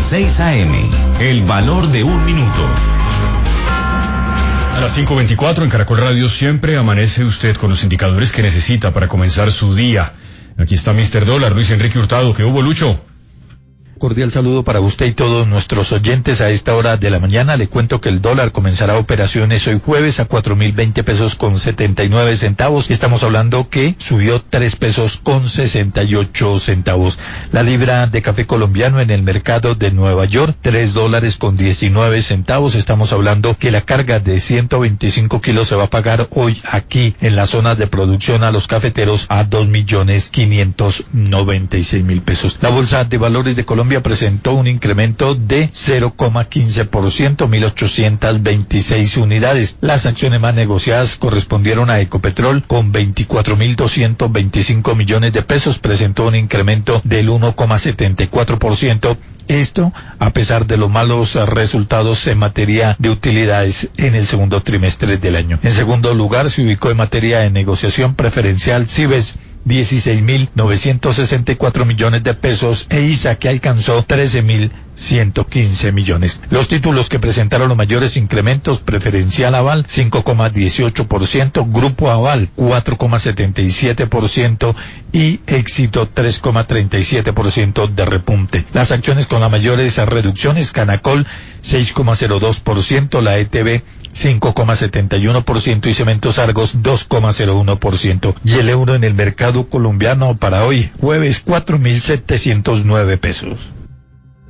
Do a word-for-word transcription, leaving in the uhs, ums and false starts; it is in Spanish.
seis A M, el valor de un minuto. A las cinco veinticuatro en Caracol Radio siempre amanece usted con los indicadores que necesita para comenzar su día. Aquí está mister Dólar, Luis Enrique Hurtado. ¿Qué hubo, Lucho? Cordial saludo para usted y todos nuestros oyentes a esta hora de la mañana. Le cuento que el dólar comenzará operaciones hoy jueves a cuatro mil veinte pesos con setenta y nueve centavos. Estamos hablando que subió tres pesos con sesenta y ocho centavos. La libra de café colombiano en el mercado de Nueva York, tres dólares con diecinueve centavos. Estamos hablando que la carga de ciento veinticinco kilos se va a pagar hoy aquí en la zona de producción a los cafeteros a dos millones quinientos noventa y seis mil pesos. La bolsa de valores de Colombia presentó un incremento de cero coma quince por ciento, mil ochocientas veintiséis unidades. Las acciones más negociadas correspondieron a Ecopetrol con veinticuatro mil doscientos veinticinco millones de pesos, presentó un incremento del uno coma setenta y cuatro por ciento. Esto a pesar de los malos resultados en materia de utilidades en el segundo trimestre del año. En segundo lugar se ubicó en materia de negociación preferencial Cibes, dieciséis mil novecientos sesenta y cuatro millones de pesos, e I S A, que alcanzó trece mil ciento quince millones. Los títulos que presentaron los mayores incrementos: Preferencial Aval cinco coma dieciocho por ciento, Grupo Aval cuatro coma setenta y siete por ciento y Éxito tres coma treinta y siete por ciento de repunte. Las acciones con las mayores reducciones: Canacol seis coma cero dos por ciento, la E T B cinco coma setenta y uno por ciento y Cementos Argos dos coma cero uno por ciento. Y el euro en el mercado colombiano para hoy jueves cuatro mil setecientos nueve pesos.